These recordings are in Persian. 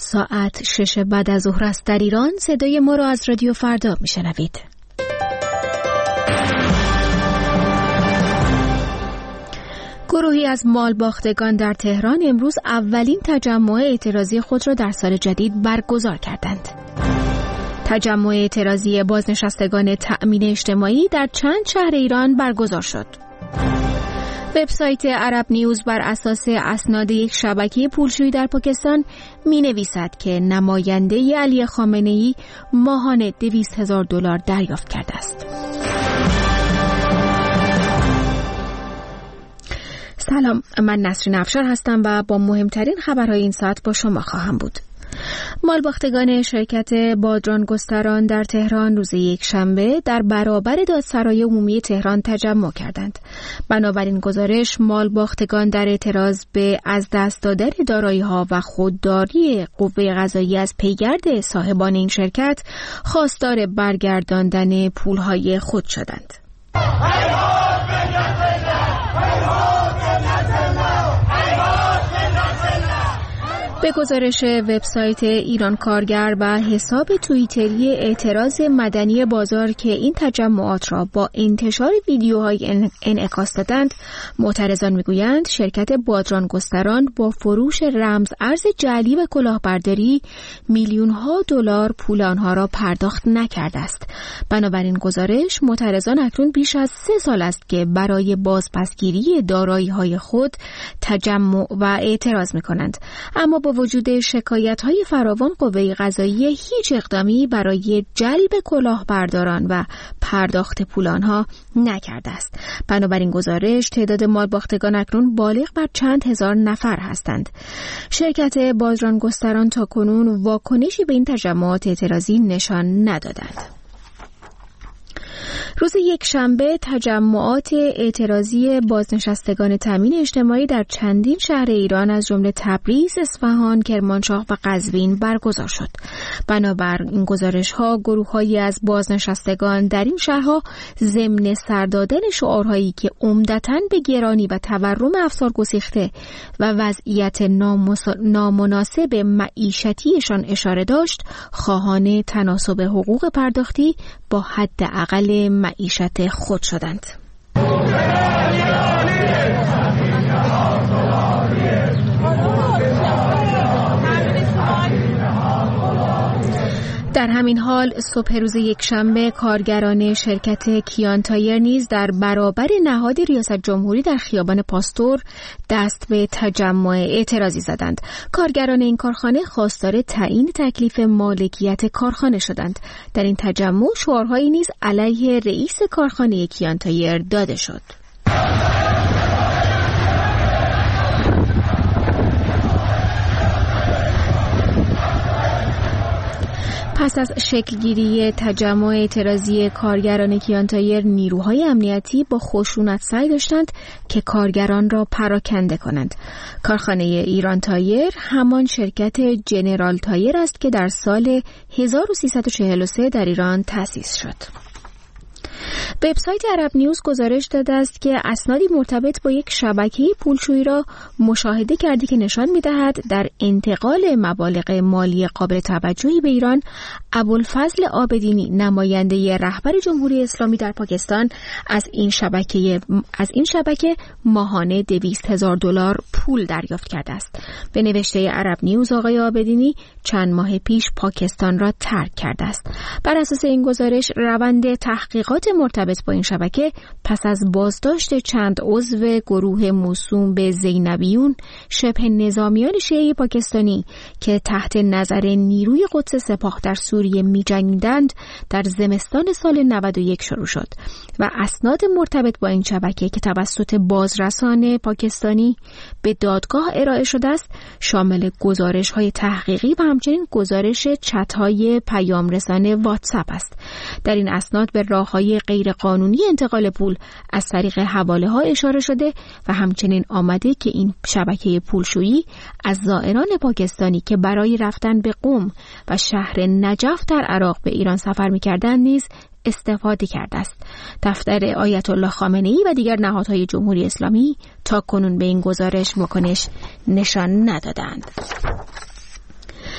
ساعت 6 بعد از ظهر است در ایران. صدای ما را از رادیو فردا میشنوید. گروهی از مالباختگان در تهران امروز اولین تجمع اعتراضی خود را در سال جدید برگزار کردند. تجمع اعتراضی بازنشستگان تأمین اجتماعی در چند شهر ایران برگزار شد. وبسایت عرب نیوز بر اساس اسناد یک شبکه پولشویی در پاکستان می‌نویسد که نماینده علی خامنه‌ای ماهانه $200,000 دریافت کرده است. سلام، من نسرین افشار هستم و با مهمترین خبرهای این ساعت با شما خواهم بود. مالباختگان شرکت بادران گستران در تهران روز یکشنبه در برابر دادسرای عمومی تهران تجمع کردند. بنابراین گزارش، مالباختگان در اعتراض به از دست دادن دارایی‌ها و خودداری قوه قضاییه از پیگرد صاحبان این شرکت خواستار برگرداندن پولهای خود شدند. به گزارش وبسایت ایران کارگر و حساب توییتری اعتراض مدنی بازار که این تجمعات را با انتشار ویدیوهای انعکاس دادند، معترضان میگویند شرکت بادران گستران با فروش رمز ارز جعلی و کلاهبرداری میلیون‌ها دلار پول آنها را پرداخت نکرده است. بنابراین گزارش، معترضان اکنون بیش از 3 سال است که برای بازپسگیری دارایی‌های خود تجمع و اعتراض می‌کنند، اما با وجود شکایت‌های فراوان قوه قضاییه هیچ اقدامی برای جلب کلاهبرداران و پرداخت پول آنها نکرده است. بنابراین گزارش، تعداد مالباختگان اکنون بالغ بر چند هزار نفر هستند. شرکت بادران گستران تاکنون واکنشی به این تجمعات اعتراضی نشان ندادند. روز یکشنبه تجمعات اعتراضی بازنشستگان تامین اجتماعی در چندین شهر ایران از جمله تبریز، اصفهان، کرمانشاه و قزوین برگزار شد. بنابر این گزارش‌ها، گروه‌هایی از بازنشستگان در این شهرها ضمن سر دادن شعارهایی که عمدتاً به گرانی و تورم افزار گسیخته و وضعیت نامناسب معیشتیشان اشاره داشت، خواهان تناسب حقوق پرداختی با حداقل معیشت خود شدند. در همین حال صبح روز یکشنبه کارگران شرکت کیان تایر نیز در برابر نهاد ریاست جمهوری در خیابان پاستور دست به تجمع اعتراضی زدند. کارگران این کارخانه خواستار تعیین تکلیف مالکیت کارخانه شدند. در این تجمع شعارهایی نیز علیه رئیس کارخانه کیان تایر داده شد. پس از شکلگیری تجمع اعتراضی کارگران کیان تایر، نیروهای امنیتی با خشونت سعی داشتند که کارگران را پراکنده کنند. کارخانه ایران تایر همان شرکت جنرال تایر است که در سال 1343 در ایران تأسیس شد. وبسایت عرب نیوز گزارش داده است که اسنادی مرتبط با یک شبکه پولشویی را مشاهده کرده که نشان می‌دهد در انتقال مبالغ مالی قابل توجهی به ایران، ابوالفضل عابدینی، نماینده رهبر جمهوری اسلامی در پاکستان، از این شبکه ماهانه $200,000 پول دریافت کرده است. به نوشته عرب نیوز، آقای عابدینی چند ماه پیش پاکستان را ترک کرده است. بر اساس این گزارش، روند تحقیقات مرتبط با این شبکه پس از بازداشت چند عضو گروه موسوم به زینبیون، شبه نظامیان شیعه پاکستانی که تحت نظر نیروی قدس سپاه در سوریه می‌جنگیدند، در زمستان سال 91 شروع شد و اسناد مرتبط با این شبکه که توسط بازرسان پاکستانی به دادگاه ارائه شده است، شامل گزارش‌های تحقیقی و همچنین گزارش چت‌های پیام رسان واتساپ است. در این اسناد به راه‌های غیرقانونی انتقال پول از طریق حواله‌ها اشاره شده و همچنین آمده که این شبکه پولشویی از زائران پاکستانی که برای رفتن به قم و شهر نجف در عراق به ایران سفر می‌کردند نیز استفاده کرده است. دفتر آیت الله خامنه‌ای و دیگر نهادهای جمهوری اسلامی تا کنون به این گزارش واکنش نشان ندادند.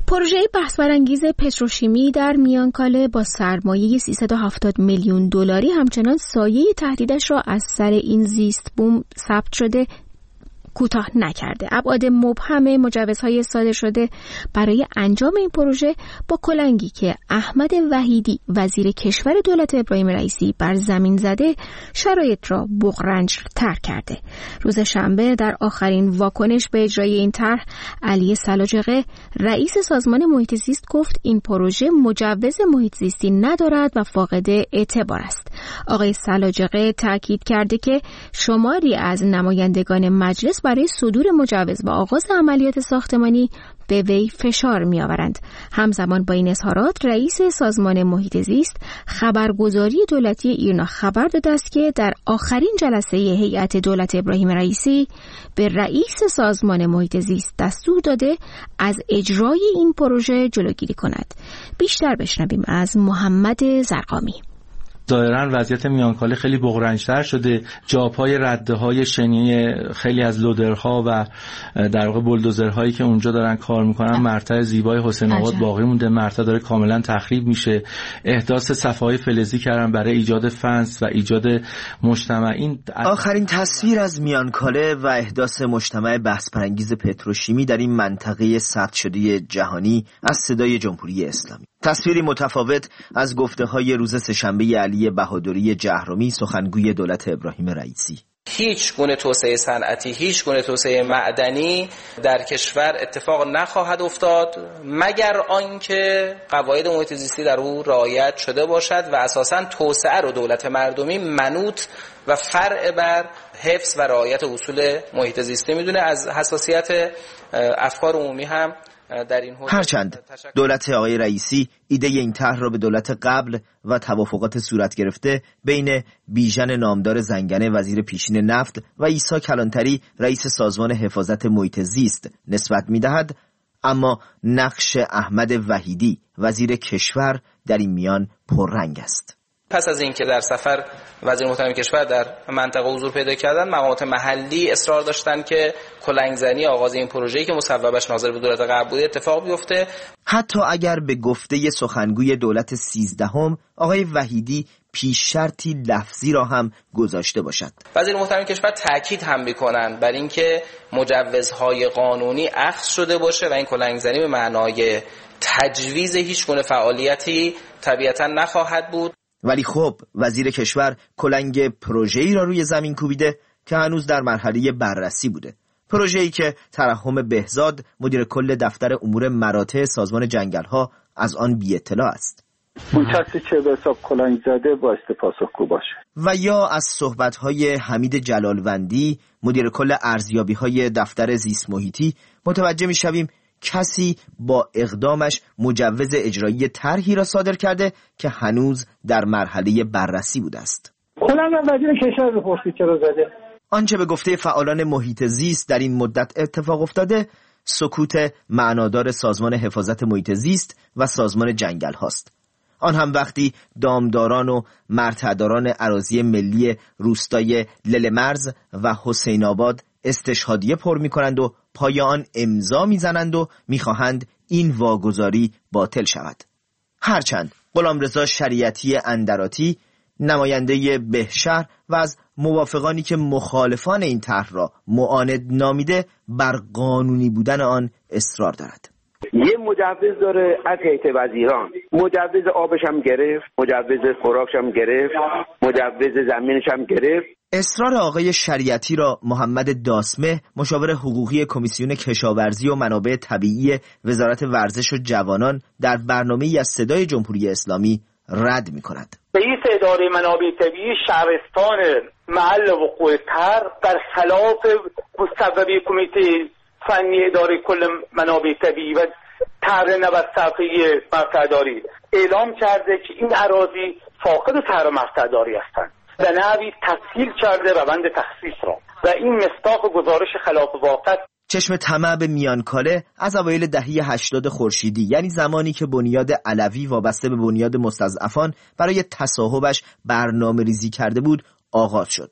پروژه بحث برانگیز پتروشیمی در میانکاله با سرمایه 370 میلیون دلاری همچنان سایه تهدیدش را از سر این زیست بوم ثبت شده کوتاه نکرده. ابعاد مبهم مجوزهای صادر شده برای انجام این پروژه با کلنگی که احمد وحیدی وزیر کشور دولت ابراهیم رئیسی بر زمین زده شرایط را بغرنج‌تر کرده. روز شنبه در آخرین واکنش به اجرای این طرح علی سلاجقه رئیس سازمان محیط زیست گفت این پروژه مجوز محیط زیستی ندارد و فاقد اعتبار است. آقای سلاجقه تاکید کرده که شماری از نمایندگان مجلس برای صدور مجوز و آغاز عملیات ساختمانی به وی فشار می‌آورند. همزمان با این اظهارات رئیس سازمان محیط زیست خبرگزاری دولتی ایرنا خبر داده است که در آخرین جلسه هیئت دولت ابراهیم رئیسی به رئیس سازمان محیط زیست دستور داده از اجرای این پروژه جلوگیری کند. بیشتر بشنویم از محمد زرقامی. ظاهراً وضعیت میانکاله خیلی بغرنج‌تر شده. جاپای رده‌های شنی خیلی از لودرها و در واقع بولدوزرهایی که اونجا دارن کار میکنن مرتع زیبای حسین آباد باقی مونده، مرتع داره کاملا تخریب میشه. احداث صفحه‌های فلزی کردن برای ایجاد فنس و ایجاد مجتمع. این آخرین تصویر از میانکاله و احداث مجتمع بحث برانگیز پتروشیمی در این منطقه سرد شده جهانی از صدای جمهوری اسلامی. تصویری متفاوت از گفته‌های روز سه‌شنبه علی بهادری جهرمی سخنگوی دولت ابراهیم رئیسی. هیچ گونه توسعه صنعتی، هیچ گونه توسعه معدنی در کشور اتفاق نخواهد افتاد مگر آنکه قواعد محیط زیستی در او رعایت شده باشد و اساساً توسعه رو دولت مردمی منوط و فرع بر حفظ و رعایت اصول محیط زیستی میدونه. از حساسیت افکار عمومی هم در این حوزه هرچند دولت آقای رئیسی ایده این طرح را به دولت قبل و توافقات صورت گرفته بین بیژن نامدار زنگنه وزیر پیشین نفت و عیسی کلانتری رئیس سازمان حفاظت محیط زیست نسبت می‌دهد، اما نقش احمد وحیدی وزیر کشور در این میان پررنگ است. پس از اینکه در سفر وزیر محترم کشور در منطقه حضور پیدا کردن، مقامات محلی اصرار داشتن که کلنگزنی آغاز این پروژه‌ای که مصوبش ناظر به دولت قبل بوده اتفاق بیفته. حتی اگر به گفته سخنگوی دولت 13 آقای وحیدی پیش شرطی لفظی را هم گذاشته باشد. وزیر محترم کشور تاکید هم می‌کنند بر اینکه مجوزهای قانونی اخذ شده باشه و این کلنگزنی به معنای تجویز هیچ گونه فعالیتی طبیعتاً نخواهد بود. ولی خب وزیر کشور کلنگ پروژه‌ای را روی زمین کوبیده که هنوز در مرحله بررسی بوده. پروژه‌ای که ترحم بهزاد مدیر کل دفتر امور مراتع سازمان جنگل‌ها از آن بی اطلاع است. اون کسی که به حساب کلنگ زده بایسته پاسخگو باشه. و یا از صحبت‌های حمید جلالوندی مدیر کل ارزیابی‌های دفتر زیست محیطی متوجه می‌شویم کسی با اقدامش مجوز اجرایی طرحی را صادر کرده که هنوز در مرحله بررسی بوده است. کلنگ وزیر کشور رو پرسید چرا زده؟ آنچه به گفته فعالان محیط زیست در این مدت اتفاق افتاده سکوت معنادار سازمان حفاظت محیط زیست و سازمان جنگل هاست. آن هم وقتی دامداران و مرتعداران اراضی ملی روستای للمرز و حسین آباد استشهادیه پر می کنند و پای آن امضا می زنند و می خواهند این واگذاری باطل شود. هرچند غلامرضا شریعتی اندراتی نماینده بهشهر و از موافقانی که مخالفان این طرح را معاند نامیده بر قانونی بودن آن اصرار دارد. یه مجوز داره از هیئت وزیران، مجوز آبش هم گرفت، مجوز خوراکش هم گرفت، مجوز زمینش هم گرفت. اصرار آقای شریعتی را محمد داسمه مشاور حقوقی کمیسیون کشاورزی و منابع طبیعی وزارت ورزش و جوانان در برنامه‌ای از صدای جمهوری اسلامی رد می‌کند. رئیس اداره منابع طبیعی شهرستان محل وقوع طرح در خلاف مصوبه کمیته فنی اداره کل منابع طبیعی و طرح 90 صفحه‌ای مرتع‌داری اعلام کرده که این اراضی فاقد طرح مرتع‌داری هستند و نحوی تسهیل کرده روند تخصیص را و این مصداق گزارش خلاف واقع. چشم طمع به میانکاله از اوایل دهه 80 خورشیدی، یعنی زمانی که بنیاد علوی وابسته به بنیاد مستضعفان برای تصاحبش برنامه ریزی کرده بود، آغاز شد.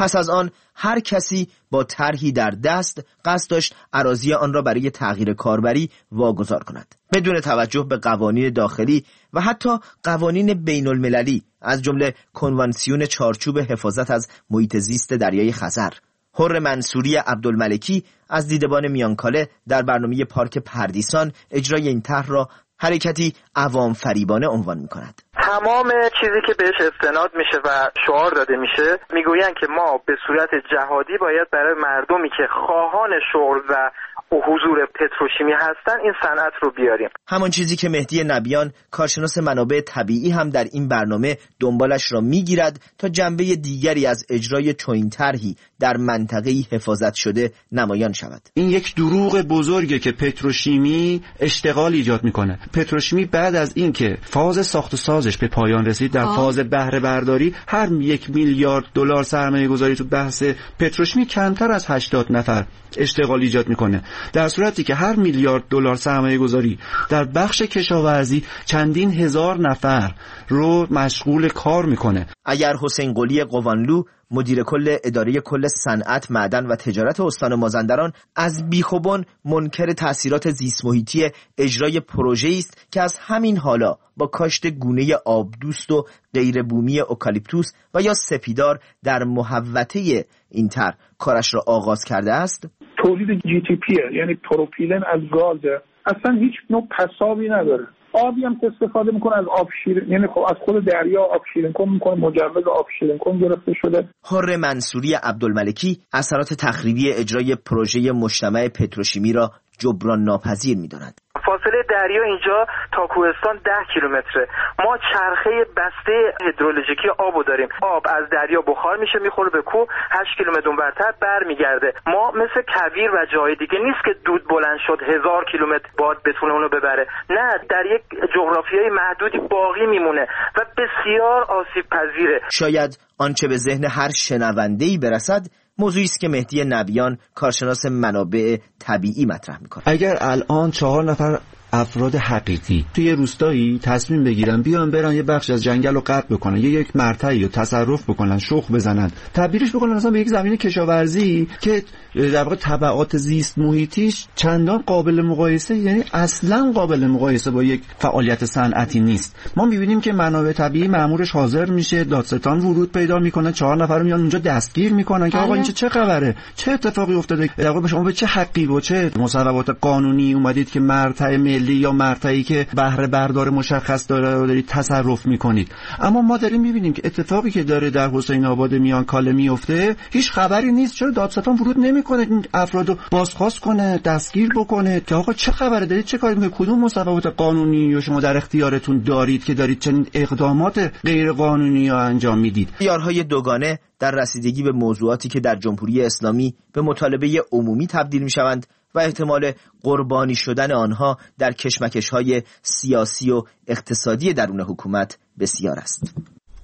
پس از آن هر کسی با طرحی در دست قصد داشت اراضی آن را برای تغییر کاربری واگذار کند بدون توجه به قوانین داخلی و حتی قوانین بین المللی، از جمله کنوانسیون چارچوب حفاظت از محیط زیست دریای خزر. حر منصوری عبدالملکی از دیدبان میانکاله در برنامه پارک پردیسان اجرای این طرح را حرکتی عوام فریبانه عنوان می‌کند. تمام چیزی که بهش استناد میشه و شعار داده میشه میگویند که ما به صورت جهادی باید برای مردمی که خواهان شغل و حضور پتروشیمی هستن این صنعت رو بیاریم. همان چیزی که مهدی نبیان کارشناس منابع طبیعی هم در این برنامه دنبالش را میگیرد تا جنبه دیگری از اجرای چنین طرحی در منطقه‌ای حفاظت شده نمایان شود. این یک دروغ بزرگه که پتروشیمی اشتغال ایجاد میکنه. پتروشیمی بعد از این که فاز ساخت و سازش به پایان رسید، در فاز بهره برداری هر 1 میلیارد دلار سرمایه گذاری تو بحث پتروشیمی کمتر از 80 نفر اشتغال ایجاد میکنه، در صورتی که هر 1 میلیارد دلار سرمایه گذاری در بخش کشاورزی چندین هزار نفر رو مشغول کار میکنه. اگر حسین قلی قوانلو مدیر کل اداره کل صنعت، معدن و تجارت استان مازندران از بیخوبان منکر تأثیرات زیست محیطی اجرای پروژه‌ای است که از همین حالا با کاشت گونه آبدوست و غیر بومی اوکالیپتوس و یا سپیدار در محوطه این طرح کارش را آغاز کرده است. تولید GTP یعنی پروپیلن از گاز اصلا هیچ نوع پسابی نداره. آبی هم استفاده میکنه از آب شیرین، یعنی خب از خود دریا آب شیرین کن میکنه، مجوز آب شیرین کن گرفته شده. حر منصوری عبدالملکی اثرات تخریبی اجرای پروژه مجتمع پتروشیمی را جبران ناپذیر می‌داند. فاصله دریا اینجا تا کوهستان 10 کیلومتره. ما چرخه بسته هیدرولوژیکی آبو داریم. آب از دریا بخار میشه میخوره به کوه، 8 کیلومتر اونورتر برمیگرده. ما مثل کویر و جای دیگه نیست که دود بلند شد 1000 کیلومتر باد بتونه اونو ببره. نه، در یک جغرافیای محدودی باقی میمونه و بسیار آسیب پذیره. شاید آنچه به ذهن هر شنونده‌ای برسد موضوعی است که مهدی نبیان کارشناس منابع طبیعی مطرح می‌کند. اگر الان 4 نفر افراد حقیقی توی روستایی تصمیم بگیرن بیان برن یه بخش از جنگل رو قطع بکنن، یک مرتعی رو تصرف بکنن، شخم بزنن، تبدیلش بکنن مثلا به یک زمین کشاورزی که در واقع تبعات زیست محیطیش چندان قابل مقایسه، یعنی اصلا قابل مقایسه با یک فعالیت صنعتی نیست. ما می‌بینیم که منابع طبیعی مأمورش حاضر میشه، دادستان ورود پیدا میکنه، 4 نفر میان اونجا دستگیر میکنن که آقا این چه خبره، چه اتفاقی افتاده، در واقع شما به چه حقی و چه مصوبات قانونی اومدید که مرتع یا مرتعی که بهره بردار مشخص دارید تصرف میکنید. اما ما داریم میبینیم که اتفاقی که داره در حسین آباد میانکاله میفته هیچ خبری نیست. چرا دادستان ورود نمیکنه این افرادو بازخواست کنه، دستگیر بکنه که آقا چه خبره، دارید چه کاری میکنید، کدوم مصوبات قانونی رو شما در اختیارتون دارید که دارید چنین اقدامات غیر قانونی رو انجام میدید؟ یارهای دوگانه در رسیدگی به موضوعاتی که در جمهوری اسلامی به مطالبه عمومی تبدیل میشوند و احتمال قربانی شدن آنها در کشمکش‌های سیاسی و اقتصادی درون حکومت بسیار است.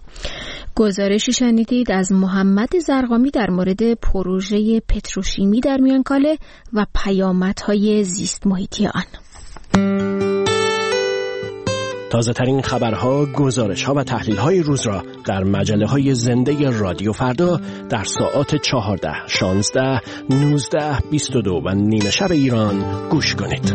گزارشی شنیدید از محمد زرقامی در مورد پروژه پتروشیمی در میانکاله و پیامدهای زیست محیطی آن. تازه ترین خبرها، گزارش‌ها و تحلیل‌های روز را در مجله‌های زنده رادیو فردا در ساعات 14, 16, 19, 22 و نیمه شب ایران گوش کنید.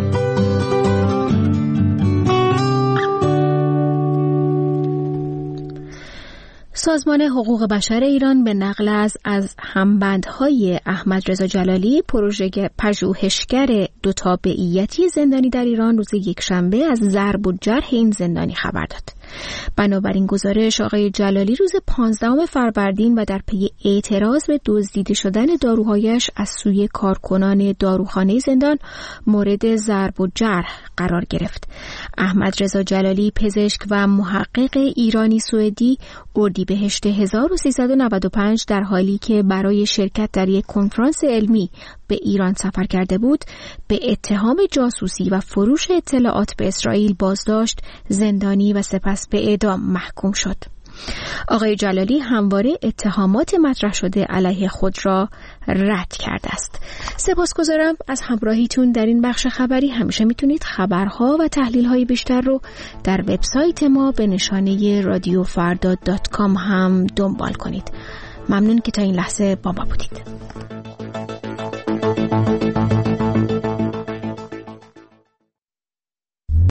سازمان حقوق بشر ایران به نقل از همبندهای احمد رضا جلالی، پروژه پژوهشگر دو تابعیتی زندانی در ایران، روز یکشنبه از ضرب و جرح این زندانی خبر داد. بنابراین گزارش آقای جلالی روز 15 فروردین و در پی اعتراض به دزدیده شدن داروهایش از سوی کارکنان داروخانه زندان مورد ضرب و جرح قرار گرفت. احمد رضا جلالی، پزشک و محقق ایرانی سوئدی، اردیبهشت 1395 در حالی که برای شرکت در یک کنفرانس علمی به ایران سفر کرده بود، به اتهام جاسوسی و فروش اطلاعات به اسرائیل بازداشت، زندانی و سپس به اعدام محکوم شد. آقای جلالی همواره اتهامات مطرح شده علیه خود را رد کرده است. سپاسگزارم از همراهیتون در این بخش خبری. همیشه میتونید خبرها و تحلیل‌های بیشتر رو در وبسایت ما به نشانه radiofarda.com هم دنبال کنید. ممنون که تا این لحظه با ما بودید.